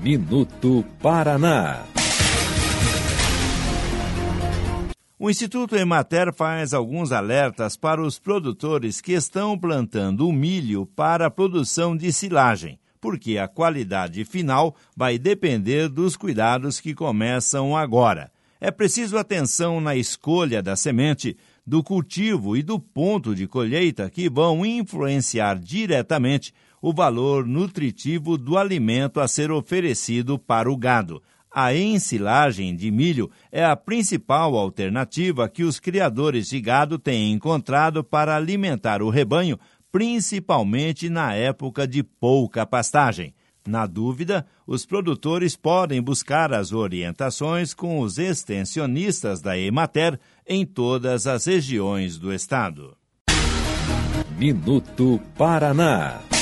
Minuto Paraná. O Instituto Emater faz alguns alertas para os produtores que estão plantando o milho para a produção de silagem, porque a qualidade final vai depender dos cuidados que começam agora. É preciso atenção na escolha da semente, do cultivo e do ponto de colheita que vão influenciar diretamente o valor nutritivo do alimento a ser oferecido para o gado. A ensilagem de milho é a principal alternativa que os criadores de gado têm encontrado para alimentar o rebanho, principalmente na época de pouca pastagem. Na dúvida, os produtores podem buscar as orientações com os extensionistas da Emater em todas as regiões do estado. Minuto Paraná.